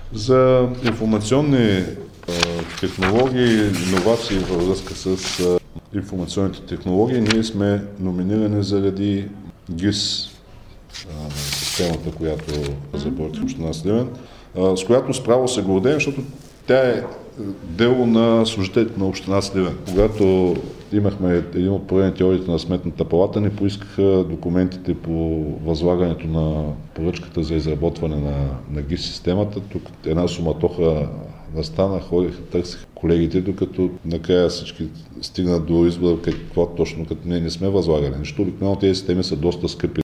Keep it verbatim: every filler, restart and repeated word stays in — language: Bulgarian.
За информационни технологии, иновации във връзка с информационните технологии, ние сме номинирани заради ГИС, системата, която разработи община Сливен, с която справо се гордеем, защото тя е дело на служителите на община Сливен. Когато имахме един от поредните одити на Сметната палата, ни поискаха документите по възлагането на поръчката за изработване на, на ГИС системата. Тук една суматоха настана, ходиха, търсиха колегите, докато накрая всички стигнат до извода какво точно, като ние не сме възлагали. Защото обикновено тези системи са доста скъпи.